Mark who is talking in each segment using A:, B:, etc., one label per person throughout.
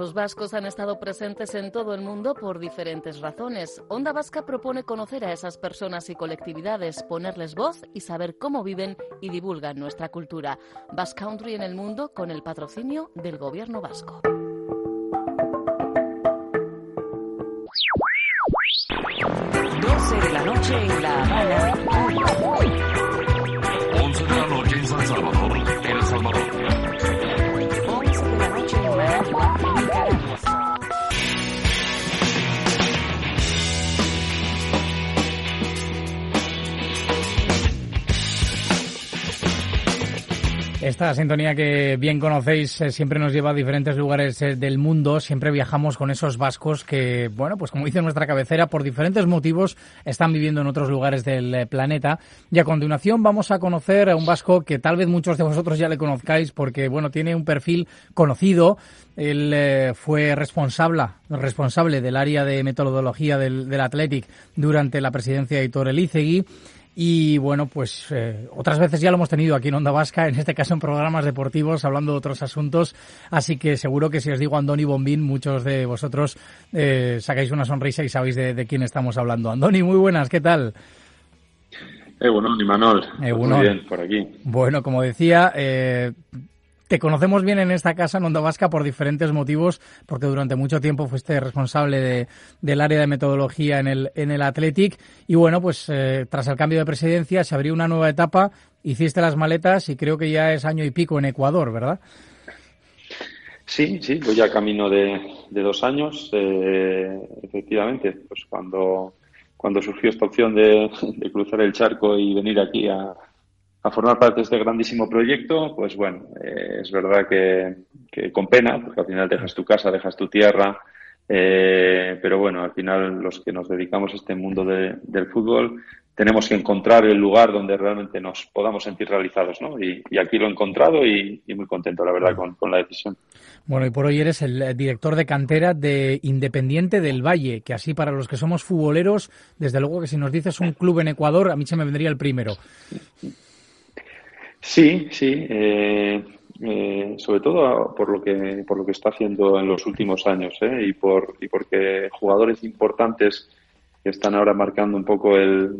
A: Los vascos han estado presentes en todo el mundo por diferentes razones. Onda Vasca propone conocer a esas personas y colectividades, ponerles voz y saber cómo viven y divulgan nuestra cultura. Basque Country en el mundo con el patrocinio del Gobierno vasco.
B: 12 de la noche en La Habana, Cuba.
C: 11 de la noche en San Salvador, El Salvador.
B: 11 de la noche en Managua, Nicaragua.
D: Esta sintonía que bien conocéis siempre nos lleva a diferentes lugares del mundo. Siempre viajamos con esos vascos que, bueno, pues como dice nuestra cabecera, por diferentes motivos están viviendo en otros lugares del planeta. Y a continuación vamos a conocer a un vasco que tal vez muchos de vosotros ya le conozcáis porque, bueno, tiene un perfil conocido. Él fue responsable del área de metodología del Athletic durante la presidencia de Aitor Elizegui. Y bueno, pues otras veces ya lo hemos tenido aquí en Onda Vasca, en este caso en programas deportivos, hablando de otros asuntos. Así que seguro que si os digo Andoni Bombín, muchos de vosotros sacáis una sonrisa y sabéis de quién estamos hablando. Andoni, muy buenas, ¿qué tal?
E: Egunon, Imanol. Muy bien, por aquí.
D: Bueno, como decía, te conocemos bien en esta casa, en Onda Vasca, por diferentes motivos, porque durante mucho tiempo fuiste responsable del área de metodología en el Athletic. Y bueno, pues tras el cambio de presidencia se abrió una nueva etapa, hiciste las maletas y creo que ya es año y pico en Ecuador, ¿verdad?
E: Sí, voy ya camino de 2 años. Efectivamente, pues cuando surgió esta opción de cruzar el charco y venir aquí a formar parte de este grandísimo proyecto, pues bueno, es verdad que con pena, porque al final dejas tu casa, dejas tu tierra, pero bueno, al final los que nos dedicamos a este mundo del fútbol tenemos que encontrar el lugar donde realmente nos podamos sentir realizados, ¿no? Y aquí lo he encontrado y muy contento, la verdad, con la decisión.
D: Bueno, y por hoy eres el director de cantera de Independiente del Valle, que así para los que somos futboleros, desde luego que si nos dices un club en Ecuador, a mí se me vendría el primero.
E: Sí, sobre todo por lo que está haciendo en los últimos años, y porque jugadores importantes que están ahora marcando un poco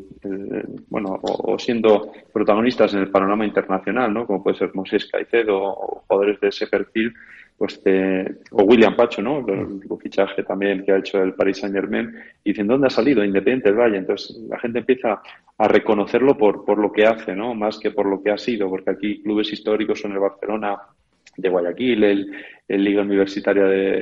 E: o siendo protagonistas en el panorama internacional, ¿no? Como puede ser Moisés Caicedo o jugadores de ese perfil, pues o William Pacho, ¿no? El fichaje también que ha hecho el Paris Saint-Germain, y dicen, ¿dónde ha salido Independiente del Valle? Entonces la gente empieza a reconocerlo por lo que hace, ¿no? Más que por lo que ha sido, porque aquí clubes históricos son el Barcelona de Guayaquil, el Liga Universitaria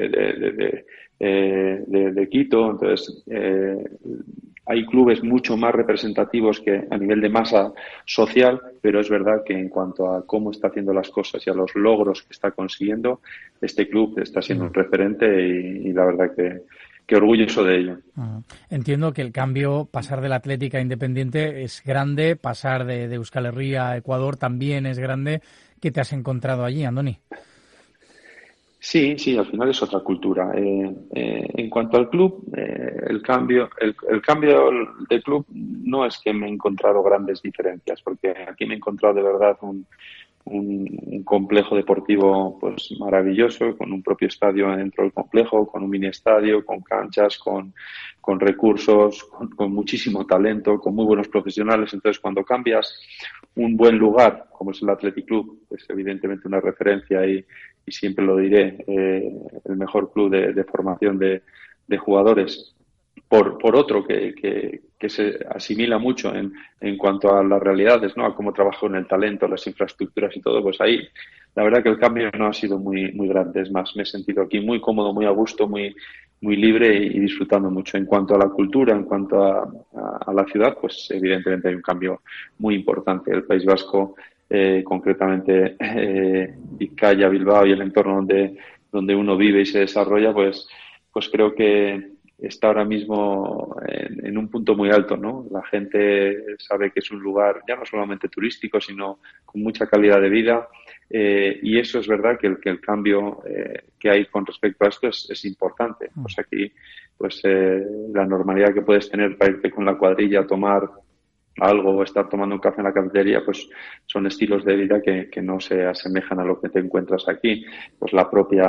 E: de Quito. Entonces hay clubes mucho más representativos que a nivel de masa social, pero es verdad que en cuanto a cómo está haciendo las cosas y a los logros que está consiguiendo, este club está siendo un referente y la verdad que orgulloso de ello.
D: Entiendo que el cambio, pasar del Atlético a Independiente es grande, pasar de Euskal Herria a Ecuador también es grande. ¿Qué te has encontrado allí, Andoni?
E: Sí, al final es otra cultura. En cuanto al club, el cambio de club no es que me he encontrado grandes diferencias, porque aquí me he encontrado de verdad un complejo deportivo pues maravilloso, con un propio estadio dentro del complejo, con un mini estadio, con canchas, con recursos, con muchísimo talento, con muy buenos profesionales. Entonces, cuando cambias un buen lugar, como es el Athletic Club, pues evidentemente una referencia y siempre lo diré, el mejor club de formación de jugadores, por otro que se asimila mucho en cuanto a las realidades, ¿no? A cómo trabaja en el talento, las infraestructuras y todo, pues ahí la verdad que el cambio no ha sido muy grande. Es más, me he sentido aquí muy cómodo, muy a gusto, muy libre y disfrutando mucho. En cuanto a la cultura, en cuanto a la ciudad, pues evidentemente hay un cambio muy importante. El País Vasco, concretamente Vizcaya, Bilbao y el entorno donde uno vive y se desarrolla, pues creo que está ahora mismo en un punto muy alto, ¿no? La gente sabe que es un lugar ya no solamente turístico, sino con mucha calidad de vida, y eso es verdad que el cambio que hay con respecto a esto es importante. Pues aquí, pues la normalidad que puedes tener para irte con la cuadrilla a tomar algo o estar tomando un café en la cafetería, pues son estilos de vida que no se asemejan a lo que te encuentras aquí. Pues la propia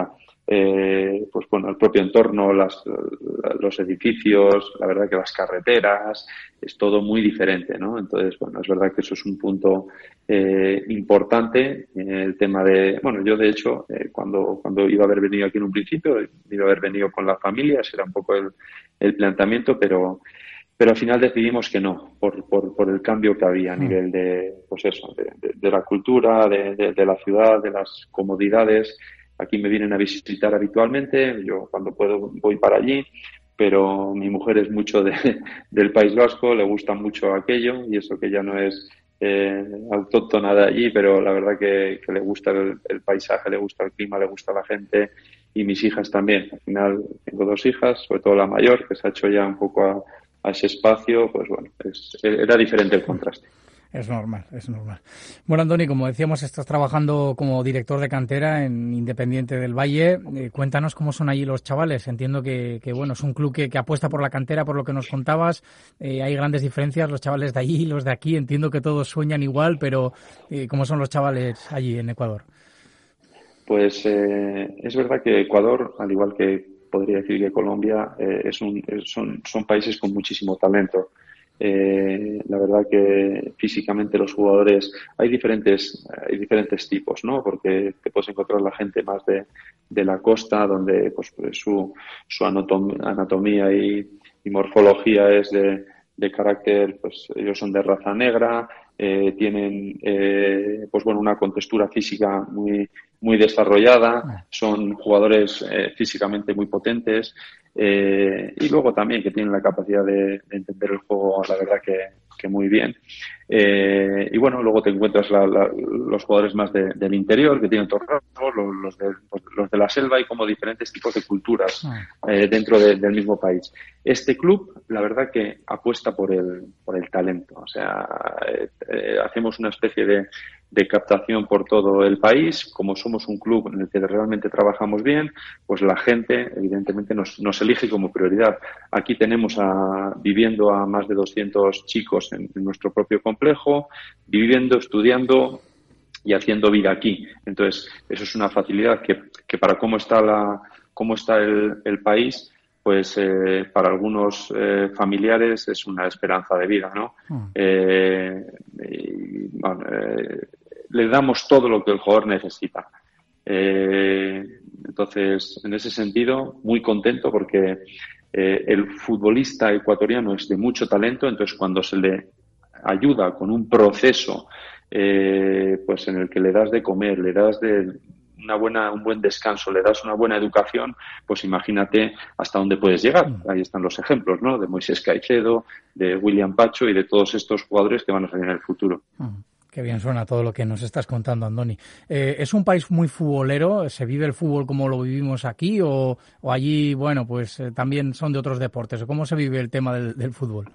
E: pues bueno, el propio entorno, los edificios, la verdad que las carreteras, es todo muy diferente, ¿no? Entonces, bueno, es verdad que eso es un punto importante, el tema de, bueno, yo de hecho, cuando iba a haber venido aquí en un principio, iba a haber venido con la familia, ese era un poco el planteamiento, pero al final decidimos que no, por el cambio que había a nivel de, pues eso, de la cultura, de la ciudad, de las comodidades. Aquí me vienen a visitar habitualmente, yo cuando puedo voy para allí, pero mi mujer es mucho del País Vasco, le gusta mucho aquello, y eso que ya no es autóctona de allí, pero la verdad que le gusta el paisaje, le gusta el clima, le gusta la gente, y mis hijas también. Al final tengo 2 hijas, sobre todo la mayor, que se ha hecho ya un poco a ese espacio, pues bueno, era diferente el contraste.
D: Es normal, es normal. Bueno, Andoni, como decíamos, estás trabajando como director de cantera en Independiente del Valle. Cuéntanos cómo son allí los chavales. Entiendo que bueno, es un club que apuesta por la cantera, por lo que nos contabas. Hay grandes diferencias, los chavales de allí y los de aquí. Entiendo que todos sueñan igual, pero ¿cómo son los chavales allí en Ecuador?
E: Pues es verdad que Ecuador, al igual que podría decir que Colombia, son países con muchísimo talento. La verdad que físicamente los jugadores hay diferentes tipos, ¿no? Porque te puedes encontrar la gente más de la costa, donde pues su anatomía y morfología es de carácter, pues ellos son de raza negra, tienen pues bueno, una contextura física muy desarrollada, son jugadores físicamente muy potentes, y luego también que tienen la capacidad de entender el juego, la verdad que muy bien. Y bueno, luego te encuentras los jugadores más del interior, que tienen otros rasgos, los de la selva, y como diferentes tipos de culturas dentro del mismo país. Este club, la verdad que apuesta por el talento. O sea, hacemos una especie de captación por todo el país. Como somos un club en el que realmente trabajamos bien, pues la gente evidentemente nos elige como prioridad. Aquí tenemos viviendo a más de 200 chicos en nuestro propio complejo, viviendo, estudiando y haciendo vida aquí. Entonces, eso es una facilidad que para cómo está el país, pues para algunos familiares es una esperanza de vida, ¿no? Le damos todo lo que el jugador necesita. Entonces, en ese sentido, muy contento porque el futbolista ecuatoriano es de mucho talento, entonces cuando se le ayuda con un proceso pues en el que le das de comer, le das un buen descanso, le das una buena educación, pues imagínate hasta dónde puedes llegar. Ahí están los ejemplos, ¿no? De Moisés Caicedo, de William Pacho y de todos estos jugadores que van a salir en el futuro.
D: Qué bien suena todo lo que nos estás contando, Andoni. ¿Es un país muy futbolero? ¿Se vive el fútbol como lo vivimos aquí? ¿O allí, bueno, pues también son de otros deportes? ¿Cómo se vive el tema del fútbol?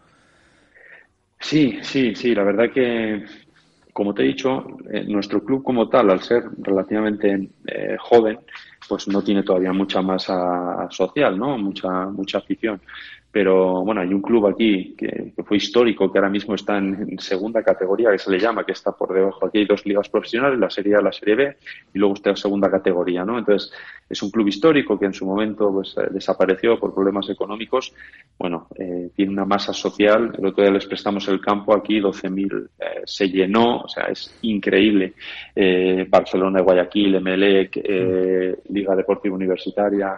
E: Sí, la verdad que, como te he dicho, nuestro club como tal, al ser relativamente joven, pues no tiene todavía mucha masa social, ¿no? Mucha afición. Pero bueno, hay un club aquí que fue histórico, que ahora mismo está en segunda categoría, que se le llama, que está por debajo. Aquí hay 2 ligas profesionales, la Serie A, la Serie B, y luego está la segunda categoría, ¿no? Entonces, es un club histórico que en su momento pues desapareció por problemas económicos. Bueno, tiene una masa social. El otro día les prestamos el campo aquí, 12.000, se llenó, o sea, es increíble. Barcelona, Guayaquil, Emelec, Liga Deportiva Universitaria.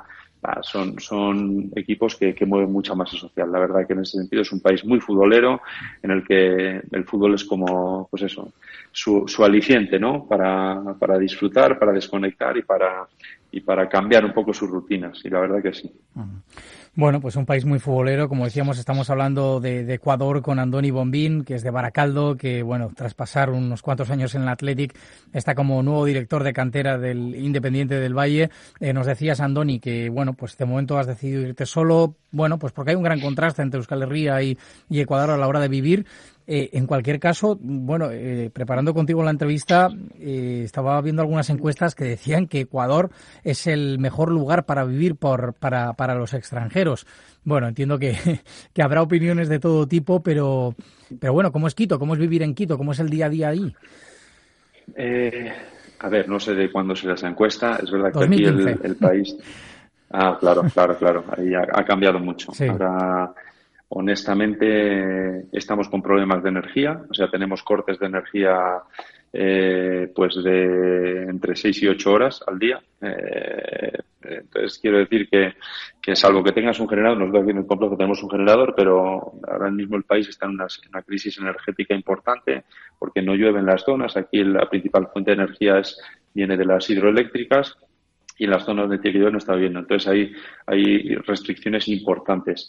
E: Son equipos que mueven mucha masa social. La verdad que en ese sentido es un país muy futbolero, en el que el fútbol es como, pues eso, su aliciente, ¿no? Para disfrutar, para desconectar y para cambiar un poco sus rutinas. Y la verdad que sí.
D: Bueno, pues un país muy futbolero. Como decíamos, estamos hablando de Ecuador con Andoni Bombín, que es de Baracaldo, que, bueno, tras pasar unos cuantos años en el Athletic, está como nuevo director de cantera del Independiente del Valle. Nos decías, Andoni, que, bueno, pues de momento has decidido irte solo, bueno, pues porque hay un gran contraste entre Euskal Herria y Ecuador a la hora de vivir. En cualquier caso, bueno, preparando contigo la entrevista, estaba viendo algunas encuestas que decían que Ecuador es el mejor lugar para vivir para los extranjeros. Bueno, entiendo que habrá opiniones de todo tipo, pero bueno, ¿cómo es Quito? ¿Cómo es vivir en Quito? ¿Cómo es el día a día ahí?
E: A ver, no sé de cuándo se esa encuesta. Es verdad que
D: 2015.
E: aquí el país... Ah, claro. Ahí ha cambiado mucho.
D: Sí.
E: Ahora, honestamente, estamos con problemas de energía. O sea, tenemos cortes de energía pues de entre 6 y 8 horas al día. Entonces, quiero decir que salvo que tengas un generador, nosotros aquí en el complejo tenemos un generador, pero ahora mismo el país está en una crisis energética importante porque no llueve en las zonas. Aquí la principal fuente de energía viene de las hidroeléctricas y en las zonas donde tiene que llover no está lloviendo. Entonces, hay restricciones importantes.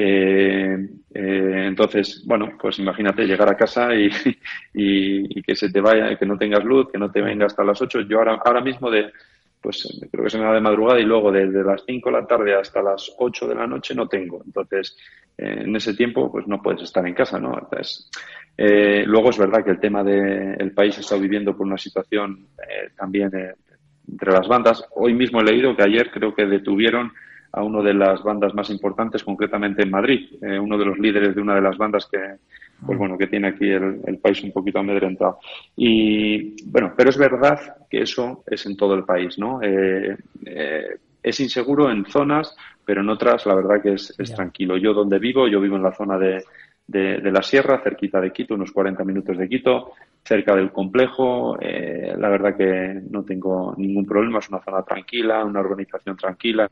E: Entonces, bueno, pues imagínate llegar a casa y que se te vaya, que no tengas luz, que no te venga hasta las 8. Yo ahora mismo pues creo que se me va de madrugada y luego desde las 5 de la tarde hasta las 8 de la noche no tengo. Entonces, en ese tiempo, pues no puedes estar en casa, ¿no? Entonces, luego es verdad que el tema del país está viviendo por una situación también entre las bandas. Hoy mismo he leído que ayer creo que detuvieron a una de las bandas más importantes, concretamente en Madrid, uno de los líderes de una de las bandas que tiene aquí el país un poquito amedrentado. Y bueno, pero es verdad que eso es en todo el país, ¿no? Es inseguro en zonas, pero en otras la verdad que es tranquilo. Yo vivo en la zona de la sierra, cerquita de Quito, unos 40 minutos de Quito, cerca del complejo. La verdad que no tengo ningún problema, es una zona tranquila, una urbanización tranquila.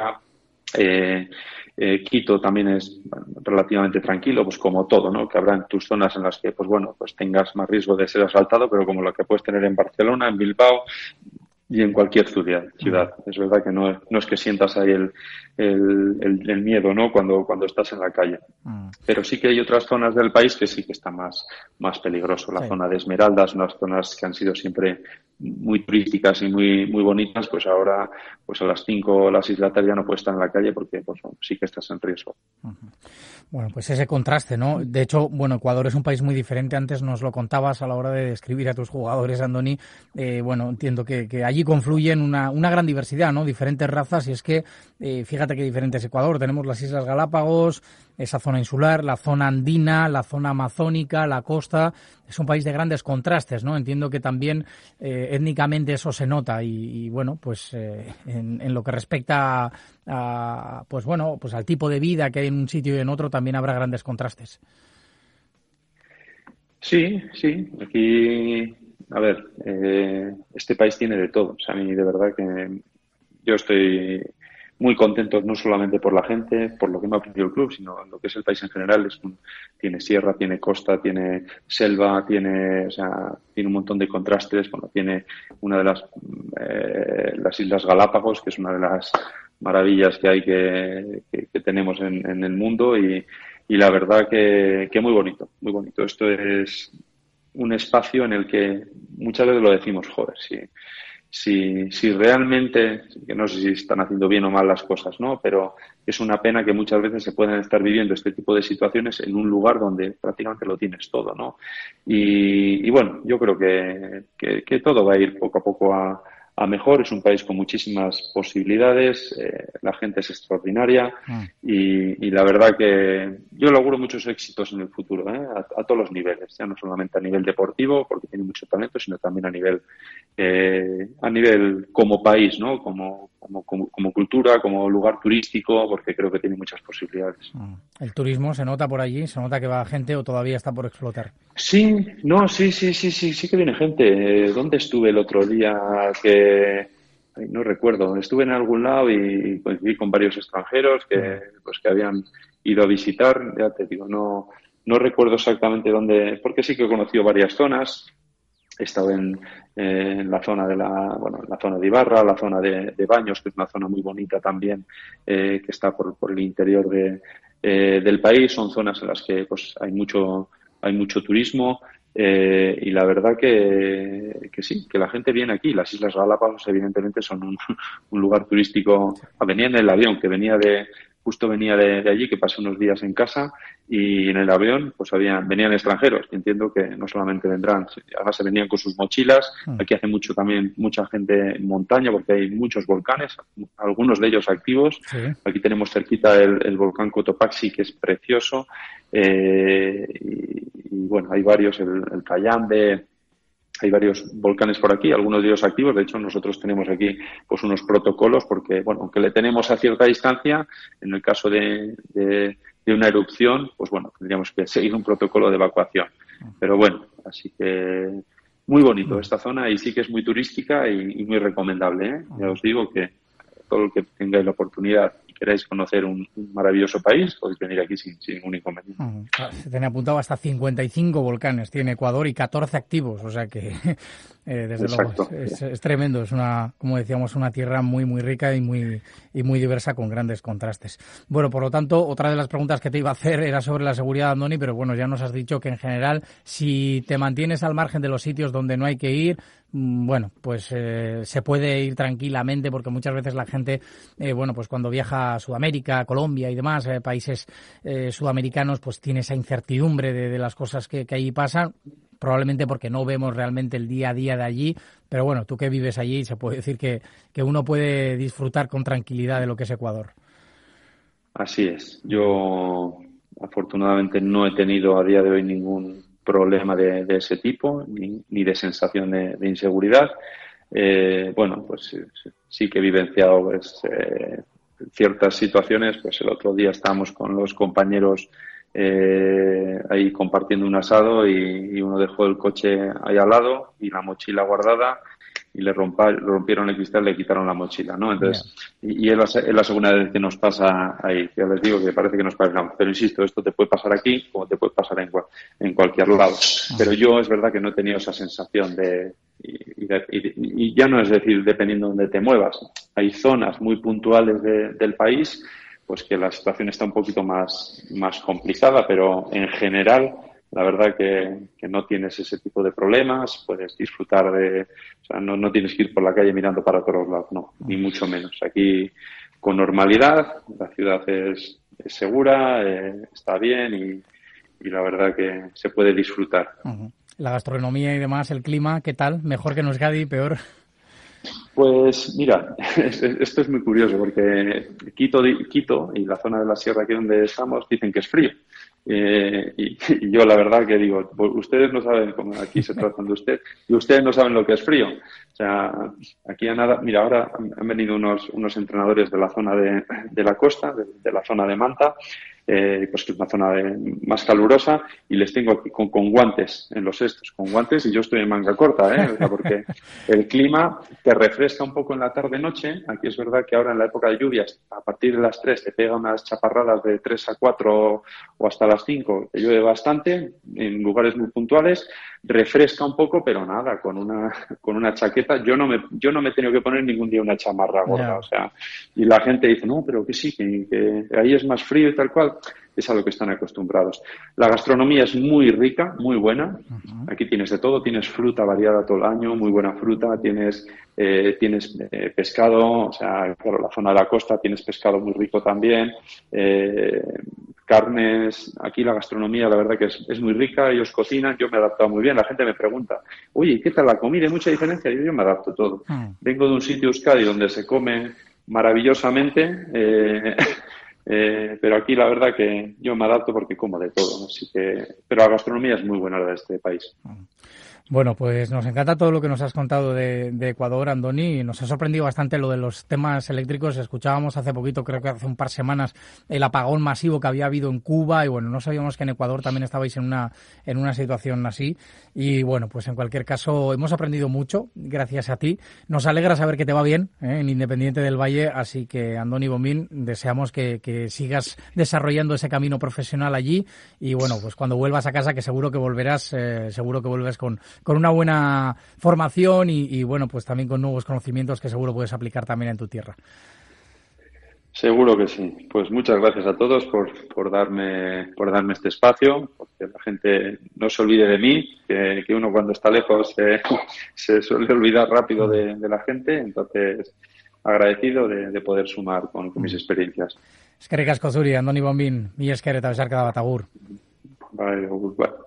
E: Quito también es relativamente tranquilo, pues como todo, ¿no? Que habrá en tus zonas en las que, pues bueno, pues tengas más riesgo de ser asaltado, pero como lo que puedes tener en Barcelona, en Bilbao y en cualquier ciudad. Es verdad que no es que sientas ahí el miedo, ¿no? Cuando estás en la calle. Pero sí que hay otras zonas del país que sí que está más peligroso. La zona de Esmeraldas, unas zonas que han sido siempre muy turísticas y muy bonitas, pues ahora pues a las 5 o las 6 de la tarde ya no puedes estar en la calle porque pues sí que estás en riesgo.
D: Bueno, pues ese contraste, ¿no? De hecho, bueno, Ecuador es un país muy diferente. Antes nos lo contabas a la hora de describir a tus jugadores, Andoni. Bueno, entiendo que allí confluyen una gran diversidad, ¿no? Diferentes razas, y es que fíjate qué diferente es Ecuador. Tenemos las Islas Galápagos, esa zona insular, la zona andina, la zona amazónica, la costa. Es un país de grandes contrastes, ¿no? Entiendo que también étnicamente eso se nota y bueno, pues en lo que respecta a pues bueno, pues al tipo de vida que hay en un sitio y en otro también habrá grandes contrastes.
E: Sí. Aquí, a ver, este país tiene de todo. O sea, a mí de verdad que yo estoy muy contento no solamente por la gente, por lo que me ha ofrecido el club, sino lo que es el país en general. Tiene sierra, tiene costa, tiene selva, tiene un montón de contrastes. Bueno, tiene una de las Islas Galápagos, que es una de las maravillas que hay que tenemos en el mundo y la verdad que muy bonito, muy bonito. Esto es un espacio en el que muchas veces lo decimos, joder, si realmente, que no sé si están haciendo bien o mal las cosas, ¿no? Pero es una pena que muchas veces se puedan estar viviendo este tipo de situaciones en un lugar donde prácticamente lo tienes todo, ¿no? Y bueno, yo creo que todo va a ir poco a poco a mejor. Es un país con muchísimas posibilidades, la gente es extraordinaria y la verdad que yo le auguro muchos éxitos en el futuro, a todos los niveles, ya no solamente a nivel deportivo, porque tiene mucho talento, sino también a nivel como país, ¿no? Como cultura, como lugar turístico, porque creo que tiene muchas posibilidades.
D: ¿El turismo se nota por allí? ¿Se nota que va gente o todavía está por explotar?
E: Sí que viene gente. ¿Dónde estuve el otro día? No recuerdo. Estuve en algún lado y coincidí con varios extranjeros que habían ido a visitar. Ya te digo, no recuerdo exactamente dónde, porque sí que he conocido varias zonas. He estado en la zona la zona de Ibarra, la zona de Baños, que es una zona muy bonita también, que está por el interior del país. Son zonas en las que pues hay mucho turismo y la verdad que sí, que la gente viene aquí. Las Islas Galápagos evidentemente son un lugar turístico. Venía en el avión, que venía de allí, que pasé unos días en casa, y en el avión pues venían extranjeros, que entiendo que no solamente vendrán, además se venían con sus mochilas. Aquí hace mucha gente en montaña porque hay muchos volcanes, algunos de ellos activos. Sí. Aquí tenemos cerquita el volcán Cotopaxi, que es precioso, y bueno, hay varios, el Cayambe, hay varios volcanes por aquí, algunos de ellos activos. De hecho, nosotros tenemos aquí pues unos protocolos porque, bueno, aunque le tenemos a cierta distancia, en el caso de una erupción, pues bueno, tendríamos que seguir un protocolo de evacuación. Pero bueno, así que muy bonito esta zona y sí que es muy turística y muy recomendable, ¿eh? Ya os digo que todo el que tengáis la oportunidad y queráis conocer un maravilloso país, podéis venir aquí sin ningún inconveniente.
D: Se tenía apuntado hasta 55 volcanes, tiene Ecuador y 14 activos, o sea que desde luego es tremendo, es una, como decíamos, una tierra muy muy rica y muy diversa con grandes contrastes. Bueno, por lo tanto, otra de las preguntas que te iba a hacer era sobre la seguridad, Andoni, pero bueno, ya nos has dicho que en general, si te mantienes al margen de los sitios donde no hay que ir, bueno, pues se puede ir tranquilamente porque muchas veces la gente, bueno, pues cuando viaja a Sudamérica, Colombia y demás, países sudamericanos, pues tiene esa incertidumbre de las cosas que allí pasan, probablemente porque no vemos realmente el día a día de allí, pero bueno, tú que vives allí, se puede decir que uno puede disfrutar con tranquilidad de lo que es Ecuador.
E: Así es. Yo afortunadamente no he tenido a día de hoy ningún problema de ese tipo, ni de sensación de inseguridad. Bueno, pues sí que he vivenciado pues, ciertas situaciones. Pues el otro día estábamos con los compañeros ahí compartiendo un asado y uno dejó el coche ahí al lado y la mochila guardada y le rompieron el cristal, le quitaron la mochila, ¿no? Entonces, y es la segunda vez que nos pasa ahí. Ya les digo que parece que nos pasamos. Pero insisto, esto te puede pasar aquí como te puede pasar en cualquier lado. Pero yo es verdad que no he tenido esa sensación y ya no es decir, dependiendo de dónde te muevas. Hay zonas muy puntuales del país pues que la situación está un poquito más complicada, pero en general la verdad que no tienes ese tipo de problemas, puedes disfrutar o sea, no tienes que ir por la calle mirando para todos lados, no, ni mucho menos. Aquí con normalidad, la ciudad es segura, está bien y la verdad que se puede disfrutar.
D: La gastronomía y demás, el clima, ¿qué tal? ¿Mejor que en Euskadi, peor?
E: Pues mira, esto es muy curioso porque Quito y la zona de la sierra aquí donde estamos dicen que es frío. Y yo la verdad que digo, ustedes no saben, como aquí se tratan de usted, y ustedes no saben lo que es frío. O sea, aquí a nada, mira, ahora han venido unos entrenadores de la zona de la costa, de la zona de Manta, pues que es una zona más calurosa, y les tengo aquí con guantes en los cestos, con guantes, y yo estoy en manga corta, o sea, porque el clima te refresca un poco en la tarde-noche. Aquí es verdad que ahora en la época de lluvias, a partir de las 3 te pega unas chaparradas de 3 a 4 o hasta las 5, que llueve bastante, en lugares muy puntuales, refresca un poco, pero nada, con una chaqueta. Yo no me he tenido que poner ningún día una chamarra gorda, o sea, y la gente dice, no, pero que sí, que ahí es más frío y tal cual. Es a lo que están acostumbrados. La gastronomía es muy rica, muy buena. Aquí tienes de todo, tienes fruta variada todo el año, muy buena fruta, tienes pescado, o sea, claro, la zona de la costa tienes pescado muy rico también, carnes. Aquí la gastronomía, la verdad que es muy rica, ellos cocinan, yo me he adaptado muy bien. La gente me pregunta, oye, ¿qué tal la comida? ¿Hay mucha diferencia? Yo me adapto todo. Vengo de un sitio, Euskadi, donde se come maravillosamente, pero aquí la verdad que yo me adapto porque como de todo, ¿no? Así que, pero la gastronomía es muy buena de este país.
D: Bueno, pues nos encanta todo lo que nos has contado de Ecuador, Andoni. Nos ha sorprendido bastante lo de los temas eléctricos. Escuchábamos hace poquito, creo que hace un par de semanas, el apagón masivo que había habido en Cuba y bueno, no sabíamos que en Ecuador también estabais en una situación así. Y bueno, pues en cualquier caso hemos aprendido mucho gracias a ti. Nos alegra saber que te va bien en Independiente del Valle, así que Andoni Bombín, deseamos que sigas desarrollando ese camino profesional allí y bueno, pues cuando vuelvas a casa, que seguro que volverás, vuelves con una buena formación y bueno, pues también con nuevos conocimientos que seguro puedes aplicar también en tu tierra.
E: Seguro que sí. Pues muchas gracias a todos por darme este espacio, porque la gente no se olvide de mí, que uno cuando está lejos se suele olvidar rápido de la gente, entonces agradecido de poder sumar con mis experiencias.
D: Eskerrik asko zuri, Andoni Bombín, mi esker eta besarkada bat, agur.
E: Bai, agur, bai.